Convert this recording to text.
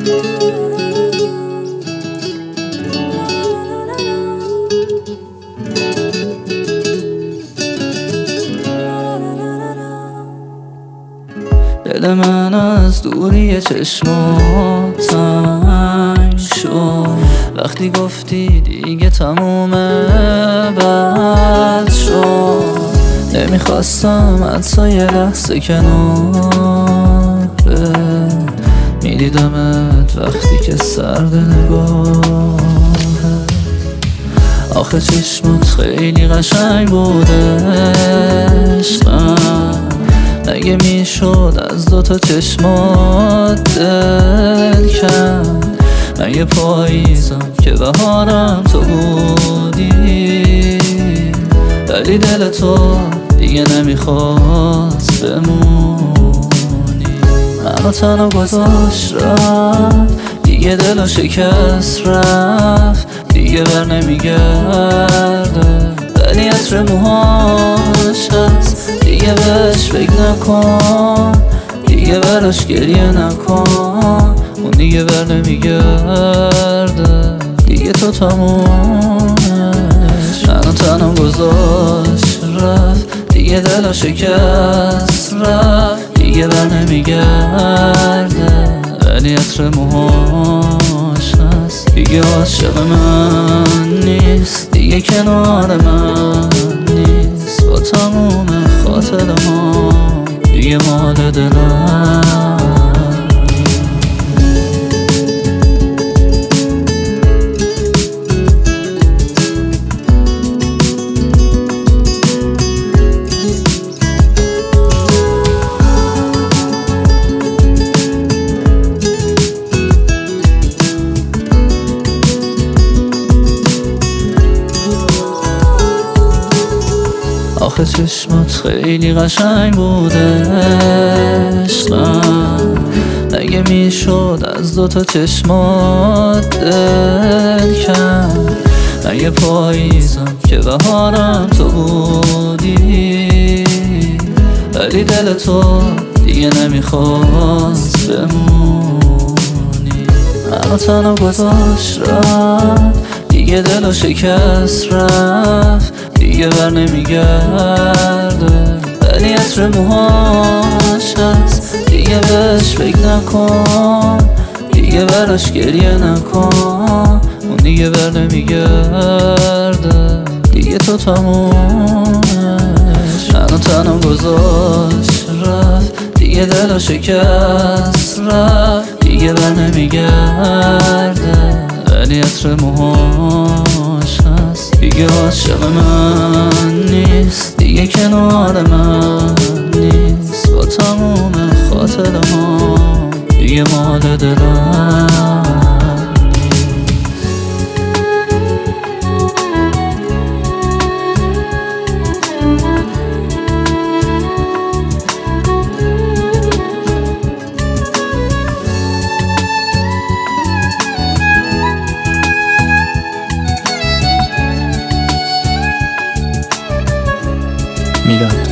دل من از دوری چشمات تنگ شد وقتی گفتی دیگه تمومه بد شد. نمیخواستم حتی یه لحظه کناره میدیدمت وقتی که سرد نگاهت. آخه چشمات خیلی قشنگ بوده عشقم، اگه میشد از دوتا چشمات دل کرد. من یه پاییزم که بهارم تو بودی، ولی دل تو دیگه نمیخواست بمونی. منو تنها گذاشت رفت، دیگه دلو شکست رفت، دیگه بر نمیگرده. ولی عطر موهاش هست، دیگه بهش فکر نکن، دیگه براش گریه نکن. اون دیگه بر نمیگرده، دیگه تو تمومش. منو تنها گذاشت رفت، دیگه دلو شکست رفت، دیگه بر نمیگرده. ولی عطر موهاش هست، دیگه عاشق من نیست، دیگه کنار من نیست. با تموم خاطره ها دیگه مال دلم. آخه چشمات خیلی قشنگ بوده عشقم، اگه میشد از دوتا چشمات دل کرد. من یه پاییزم که بهارم تو بودی، ولی دل تو دیگه نمیخواست بمونی. منو تنها گذاشت رفت، دیگه دلو شکست رفت، دیگه بر نمیگرده. ولی عطر موهاش هست، دیگه بهش فکر نکن، دیگه براش گریه نکن. اون دیگه بر نمیگرده، دیگه تو تمومش. منو تنها گذاشت رفت، دیگه دلو شکست رفت، دیگه بر نمیگرده. ولی عطر موهاش هست، دیگه عاشق من نیست، دیگه کنار من نیست. با تموم خاطره ها دیگه مال دلم. میدم